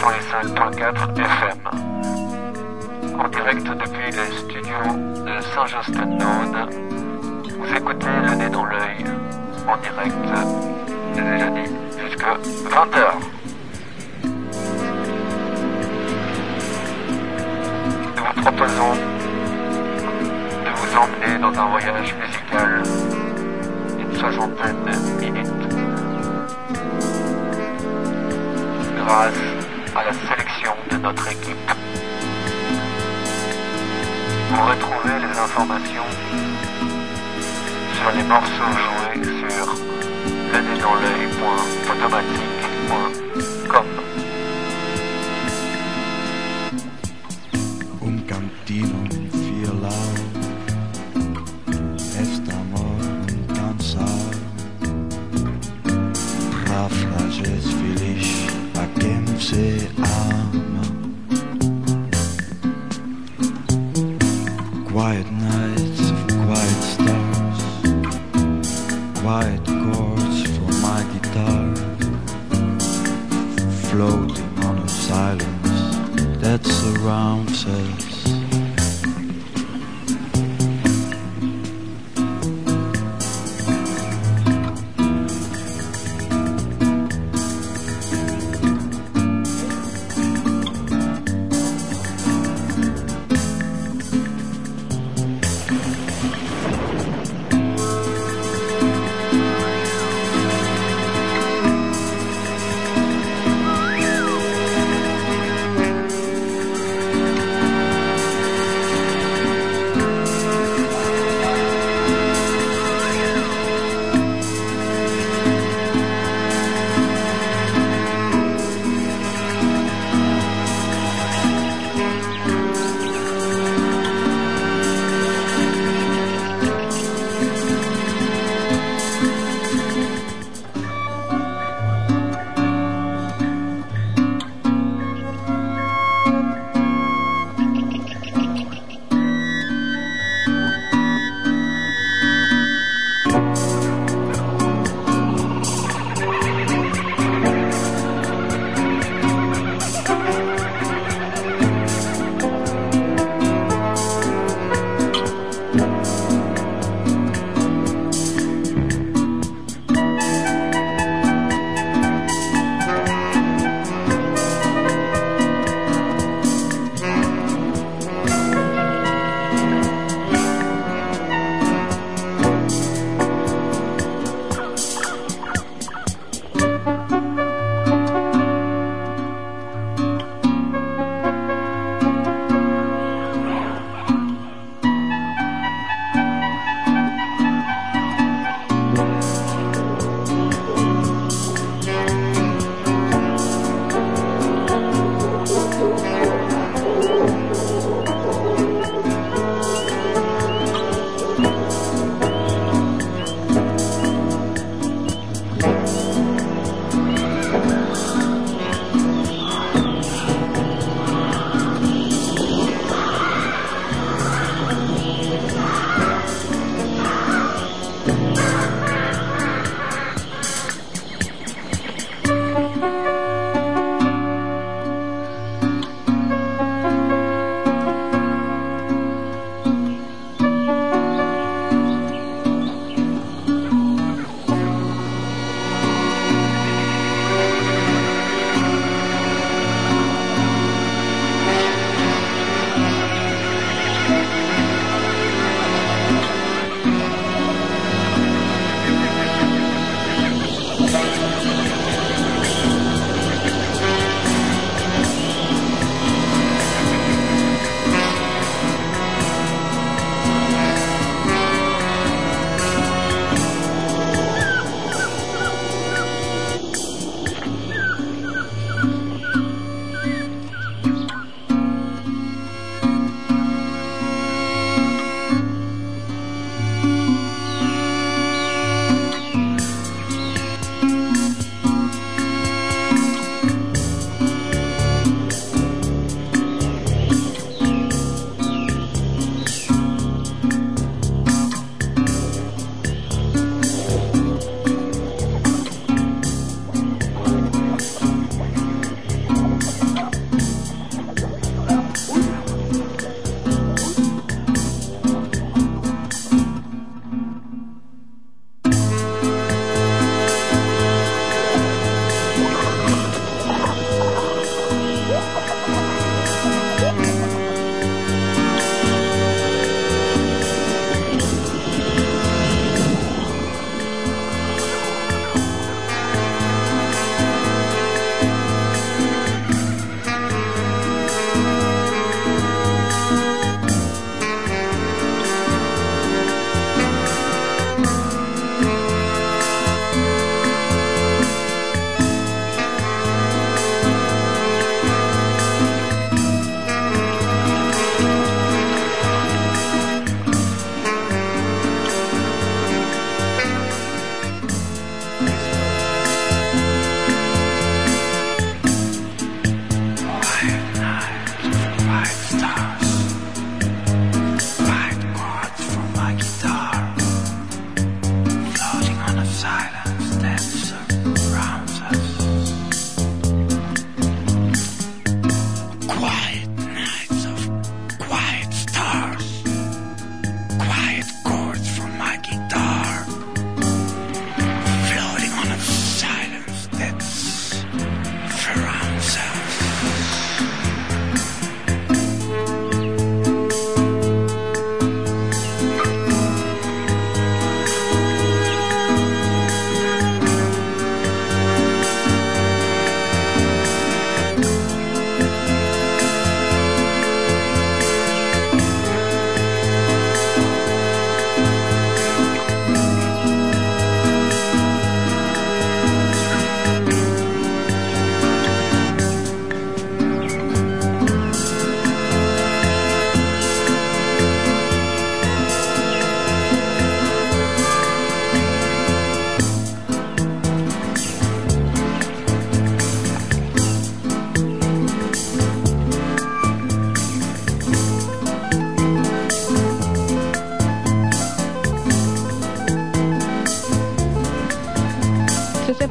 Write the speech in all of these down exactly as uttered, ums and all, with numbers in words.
cent cinq point quatre F M. En direct depuis les studios de Saint-Just-Node, vous écoutez Le Nez dans l'œil, en direct, j'ai déjà dit, jusqu'à vingt heures. Nous vous proposons de vous emmener dans un voyage musical d'une soixantaine de minutes grâce à la sélection de notre équipe. Vous retrouvez les informations sur les morceaux joués sur le nez dans l'œil point automatique point com. Um Cantinum vier Lau, esta morgen cansado, Rafrages feliz, a quem se ama. Quiet nights of quiet stars, quiet chords for my guitar, floating on a silence that surrounds us.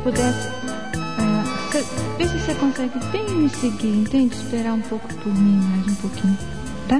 puder, é, vê se você consegue bem me seguir, entende? Esperar um pouco por mim, mais um pouquinho, tá?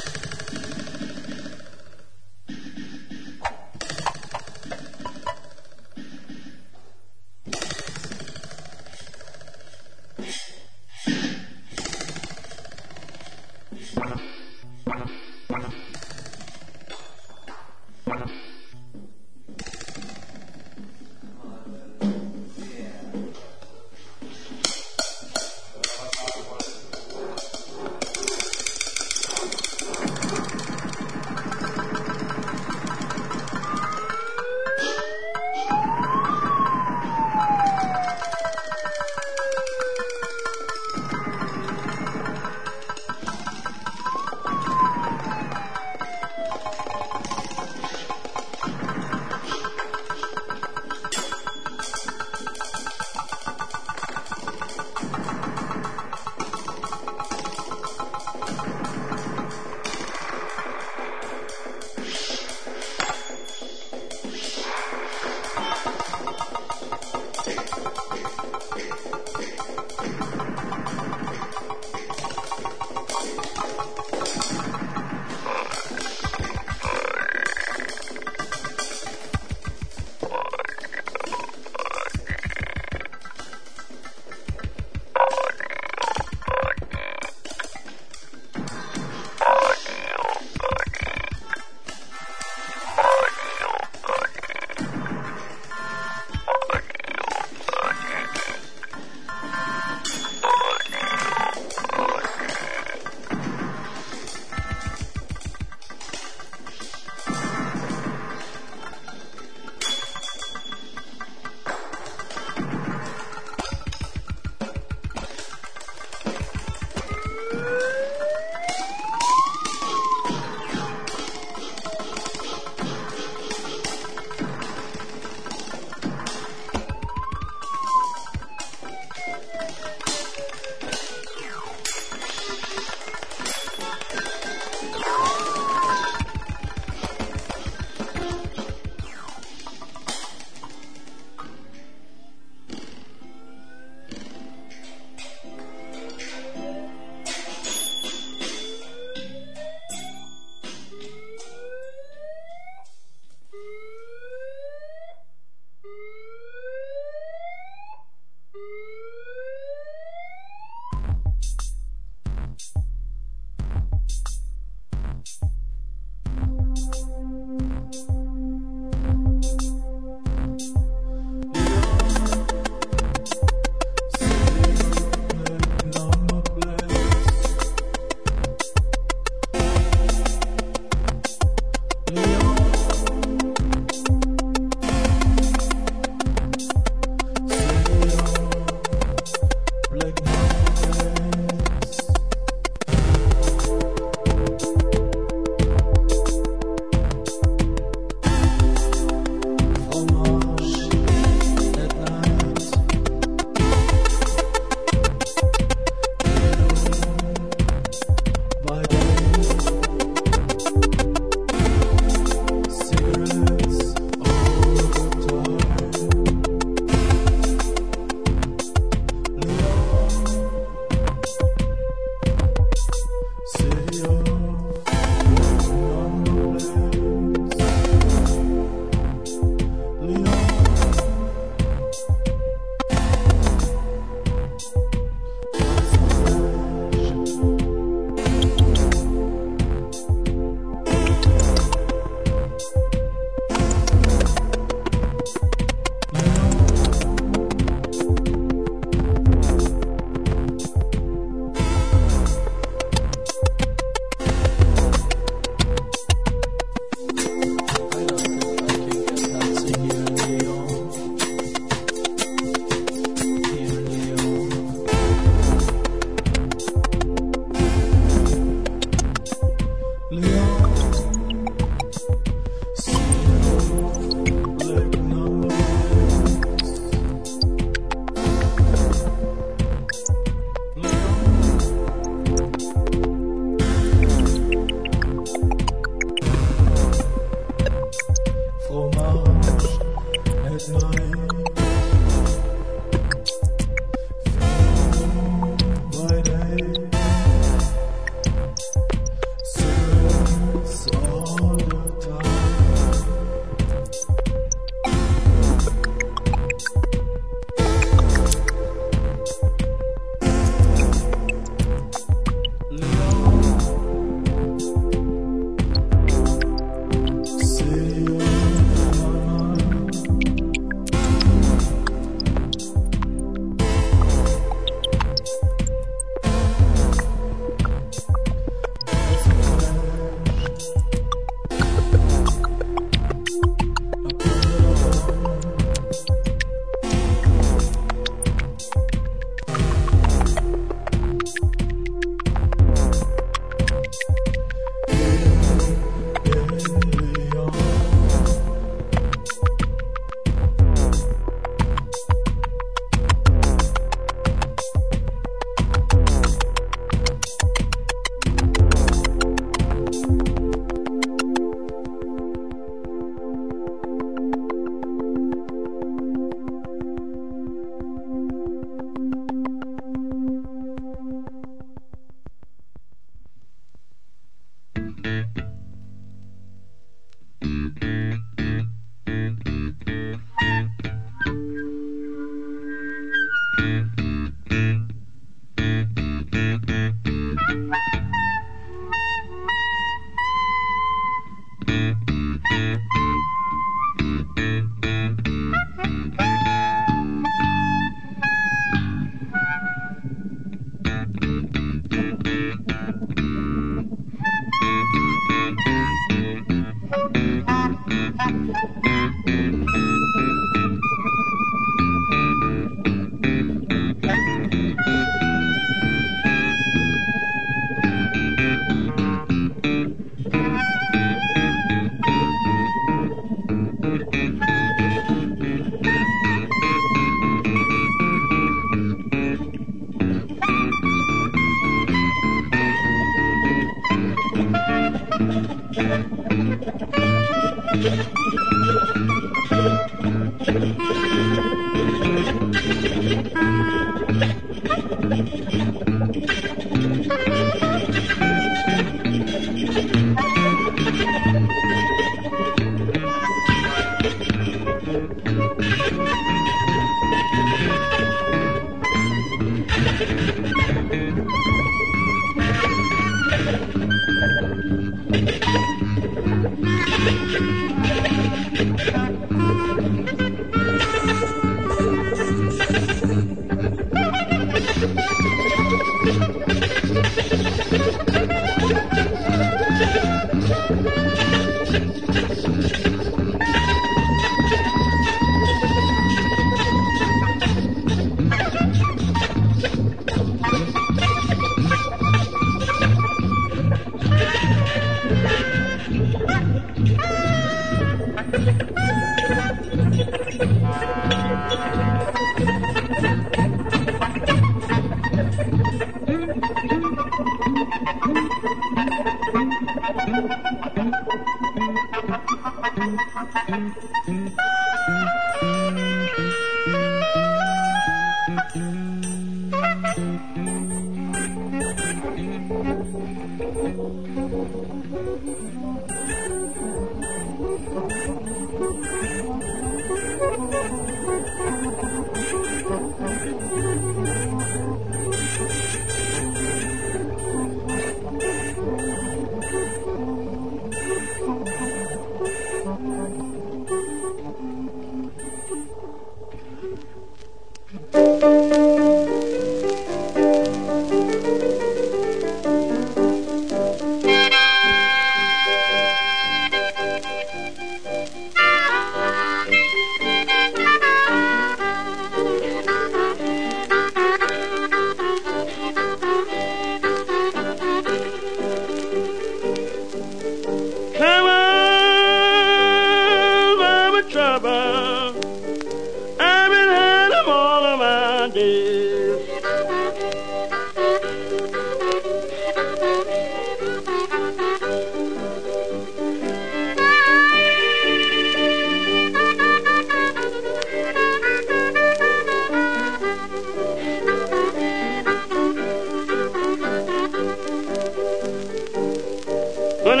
When a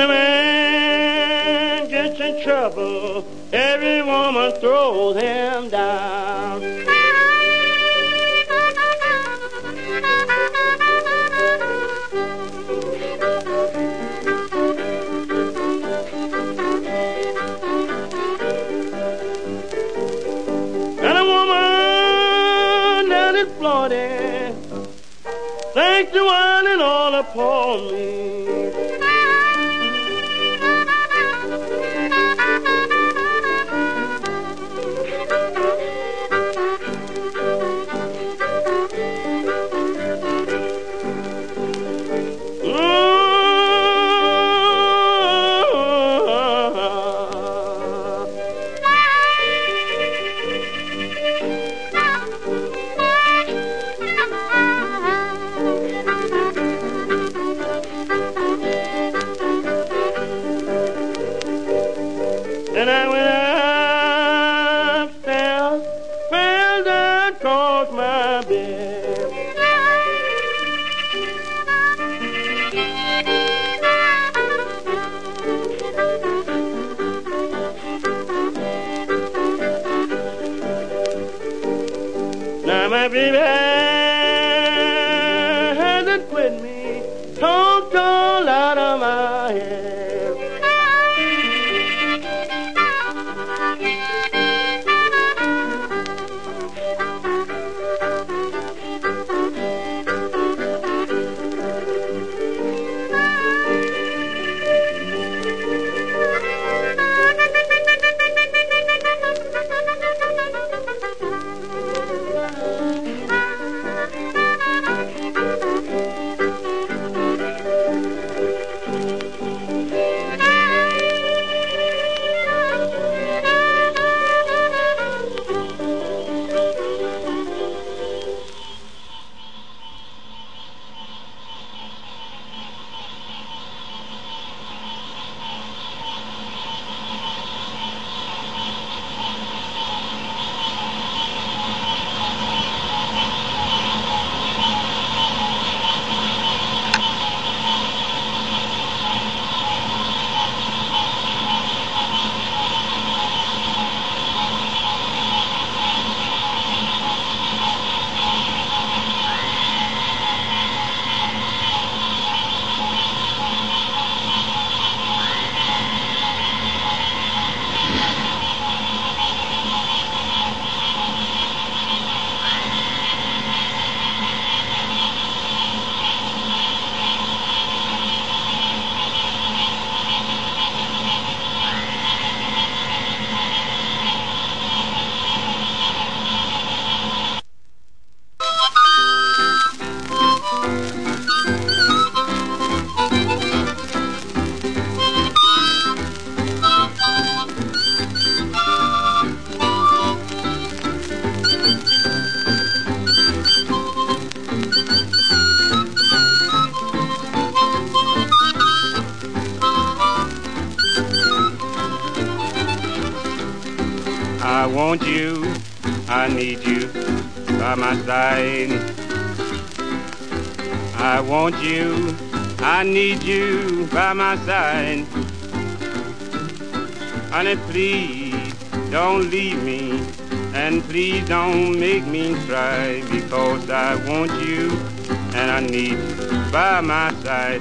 man gets in trouble, every woman throws him down. And a woman that is Florida thanks the one and all upon me. And I went upstairs, fell down across my bed. Now my baby hasn't quit me, talked all out of my head. I want you, I need you by my side. I want you, I need you by my side. Honey, please don't leave me, and please don't make me cry, because I want you and I need you by my side.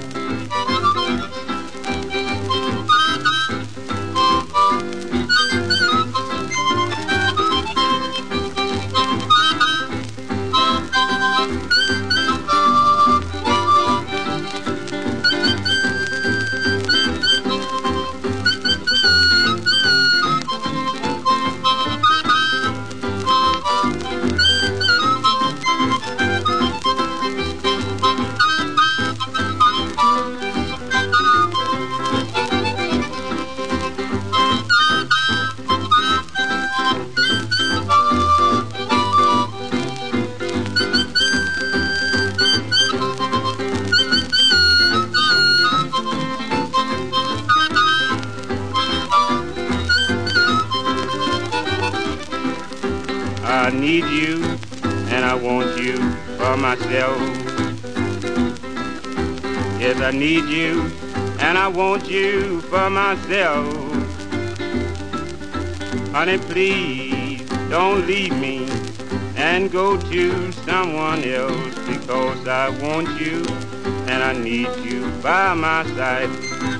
I need you and I want you for myself. Yes, I need you and I want you for myself. Honey, please don't leave me and go to someone else, because I want you and I need you by my side.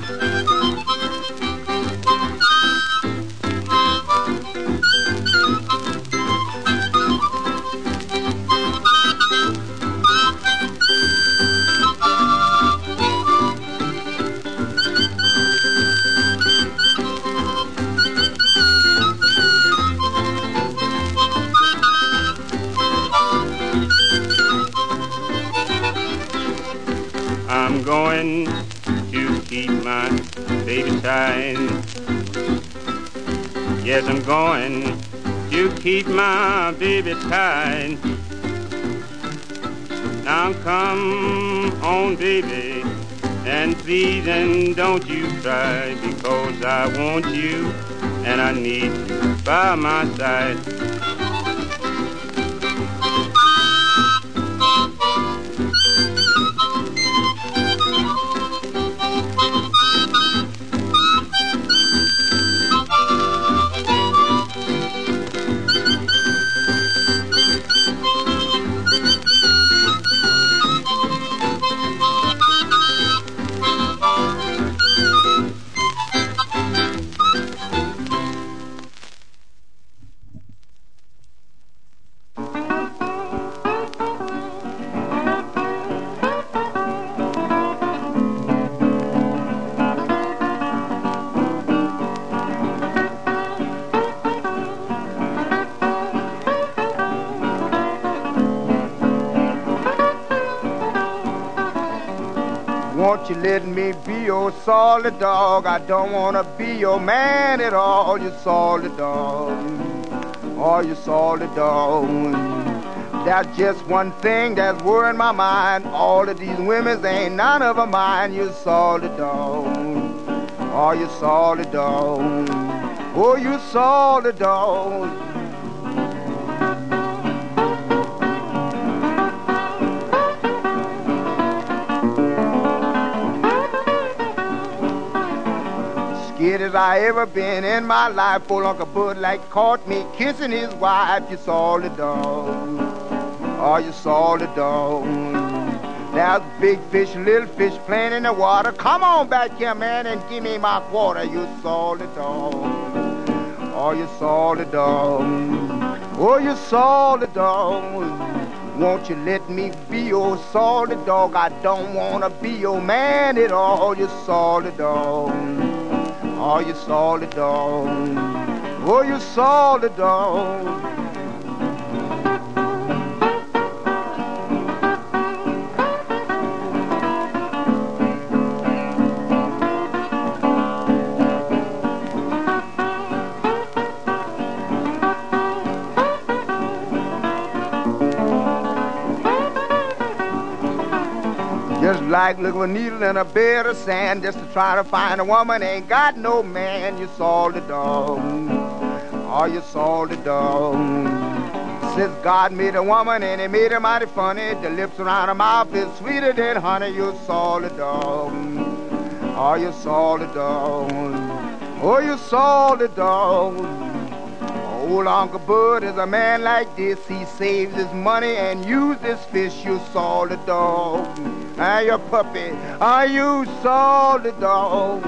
I'm going to keep my baby tight. Yes, I'm going to keep my baby tight. Now come on, baby, and please and don't you cry, because I want you and I need you by my side. Won't you let me be your solid dog? I don't want to be your man at all. You solid dog. Oh, you solid dog. That's just one thing that's worrying my mind. All of these women ain't none of them mine. You solid dog. Oh, you solid dog. Oh, you solid dog. Scared as I ever been in my life, old Uncle Bud like caught me kissing his wife. You saw the dog, oh, you saw the dog. There's big fish, little fish playing in the water. Come on back here, man, and give me my quarter. You saw the dog, oh, you saw the dog, oh, you saw the dog. Won't you let me be your solid dog? I don't want to be your man at all. You solid dog. Oh, you solid dog. Oh, you solid dog. Just like looking with a needle in a bed of sand, just to try to find a woman ain't got no man. You saw the dog. Oh, you salty dog. Since God made a woman and he made her mighty funny, the lips around her mouth is sweeter than honey. You salty dog. Oh, you salty dog. Oh, you salty dog. Old Uncle Bud is a man like this. He saves his money and uses his fish. You salty dog. And your puppy, are you salty dog?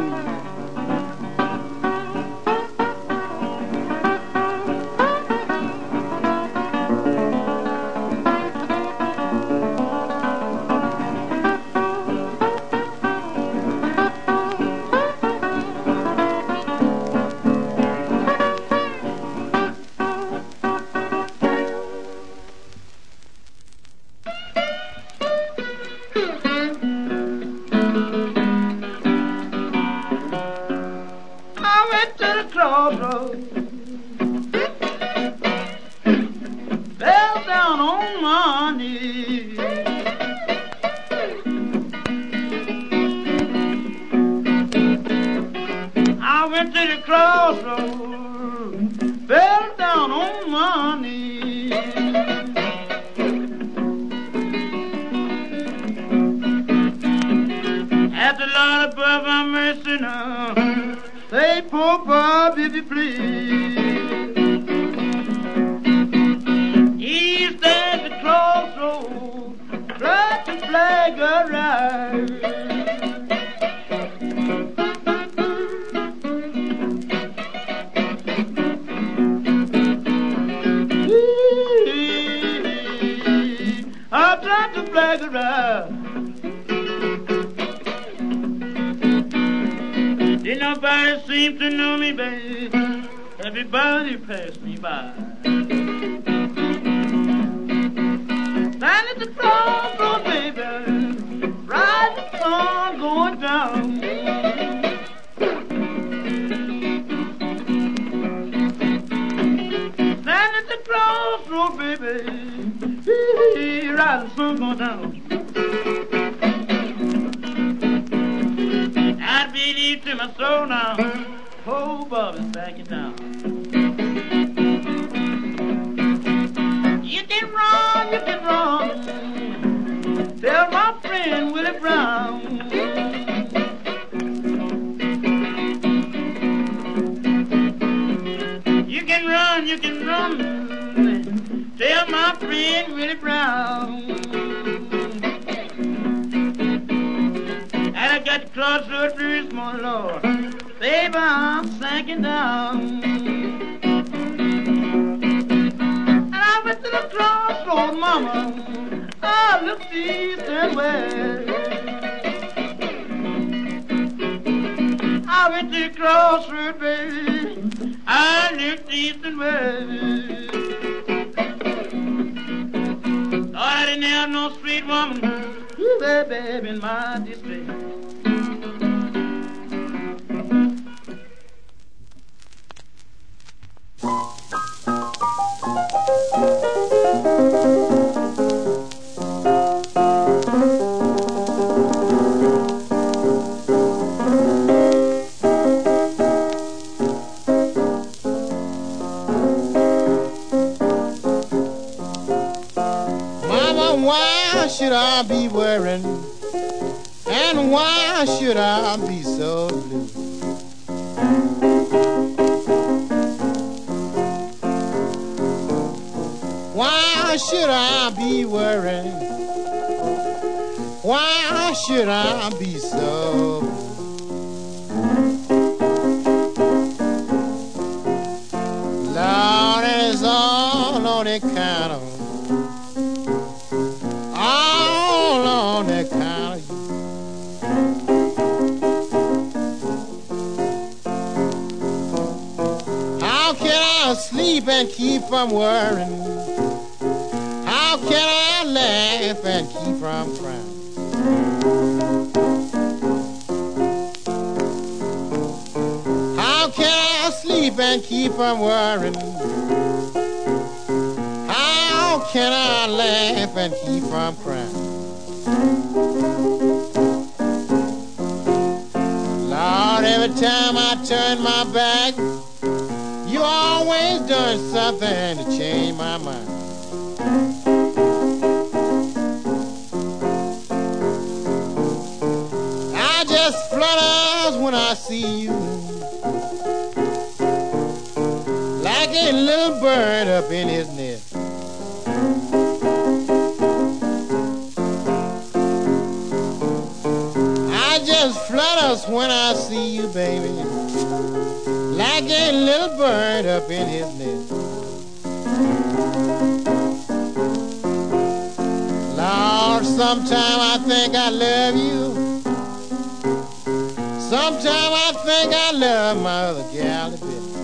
Lord, every time I turn my back, you always always done something to change my mind. I just flutters when I see you, like a little bird up in his nest. I just flutters when I see you, baby, like a little bird up in his nest. Lord, sometime I think I love you. Sometime I think I love my other gal a bit.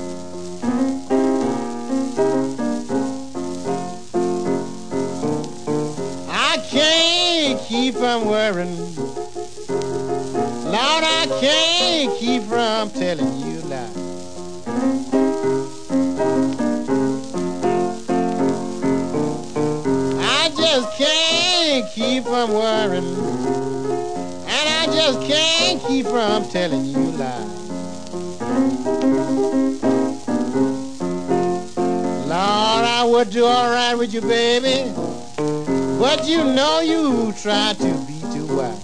I can't keep from worrying. Lord, I can't keep from telling you lies. I just can't keep from worrying, and I just can't keep from telling you lies. Lord, I would do all right with you, baby, but you know you try to be too wise.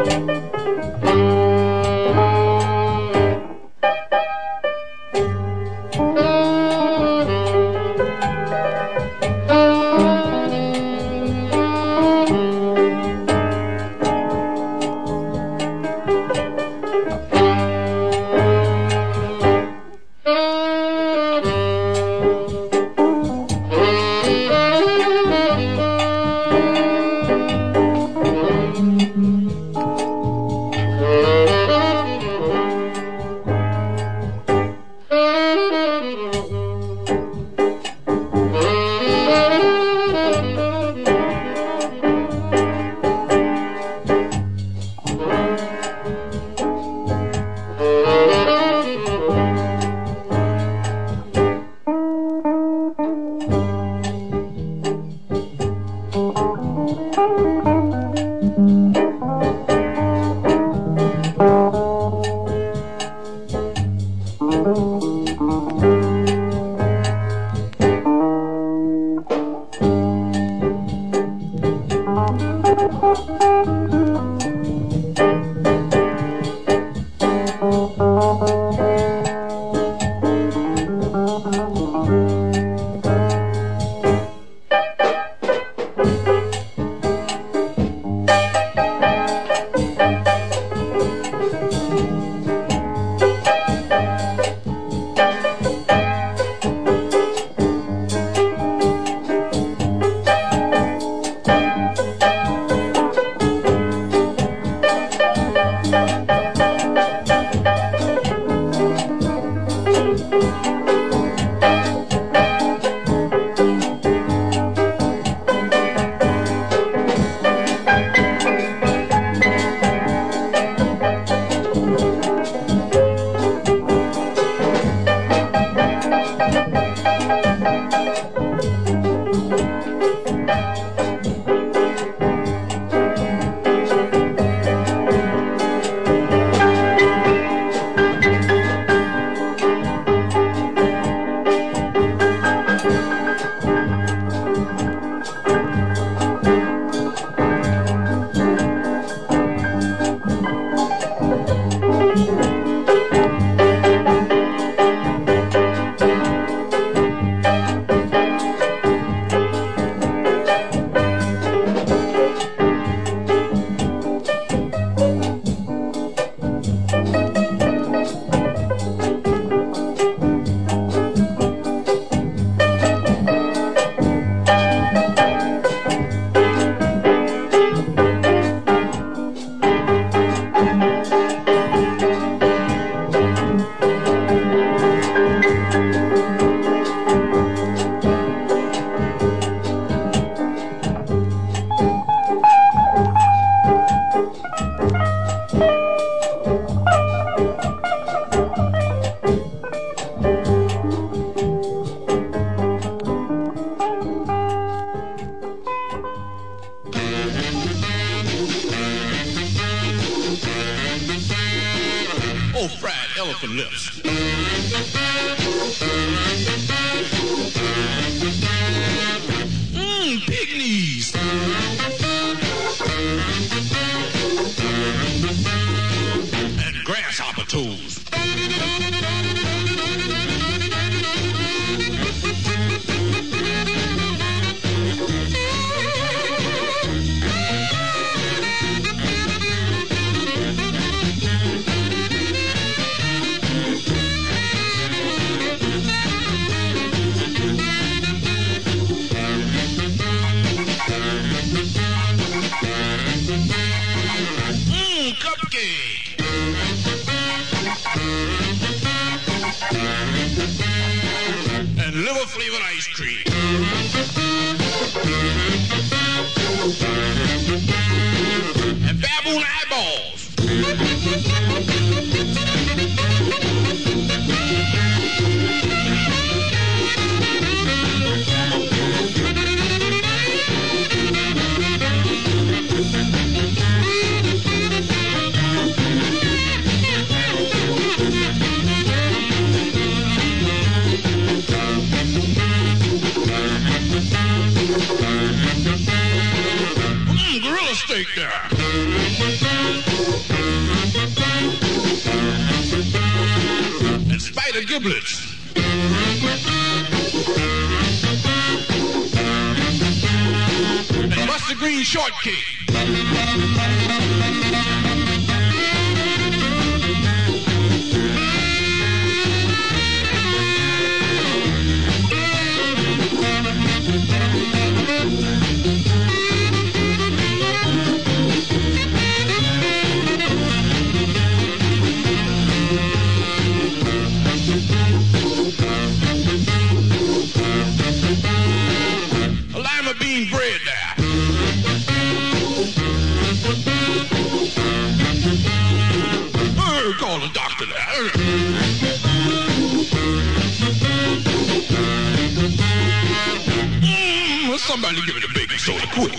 elephant lips. Mmm, pig knees. And grasshopper toes. And liver flavored ice cream. And baboon eyeballs. Mmm, gorilla steak there. giblets. And mustard green shortcake. Lima bean bread there. Oh, call the doctor there. Mm, somebody give me the baking soda quick.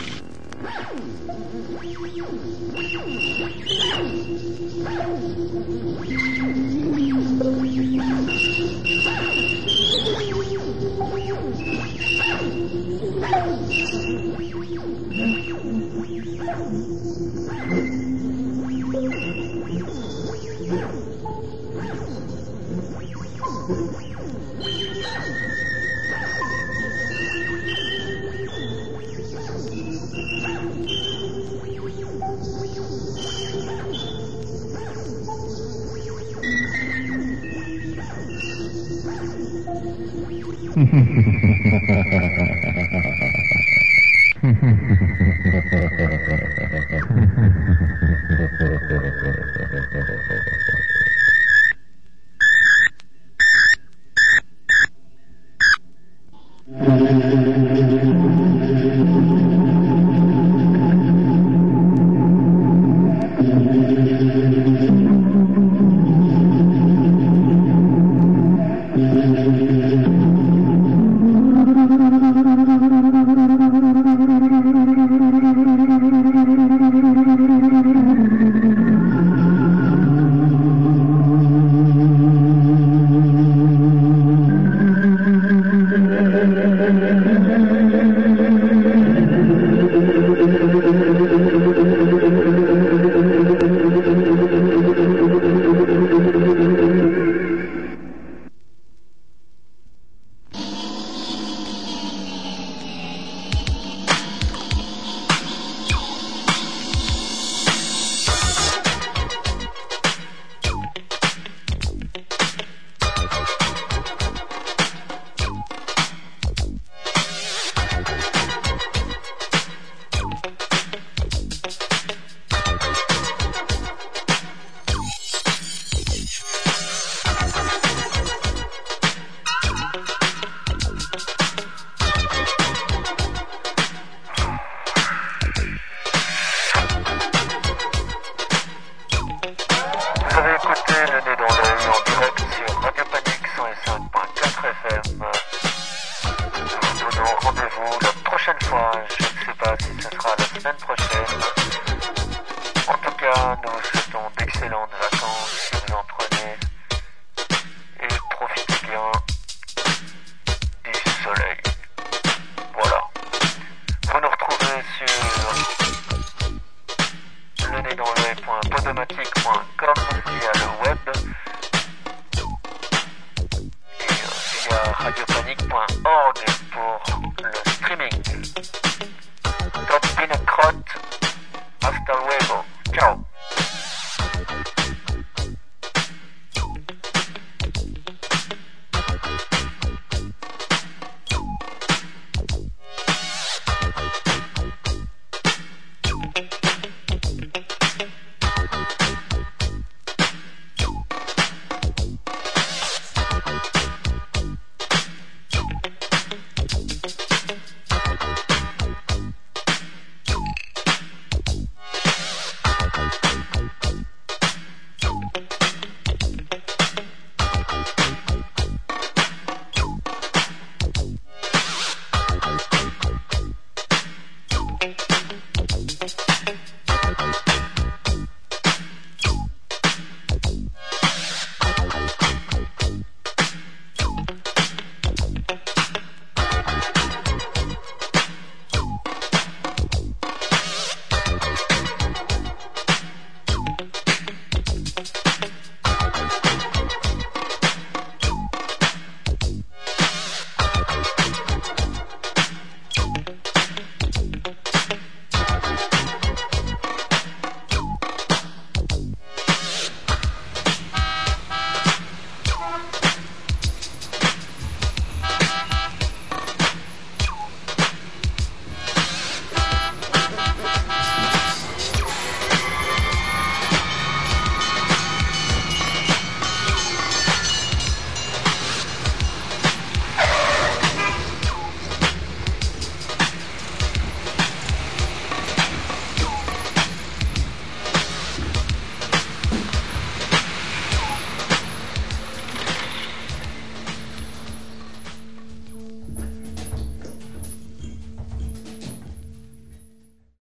radiopanique point org pour le streaming. Top Pin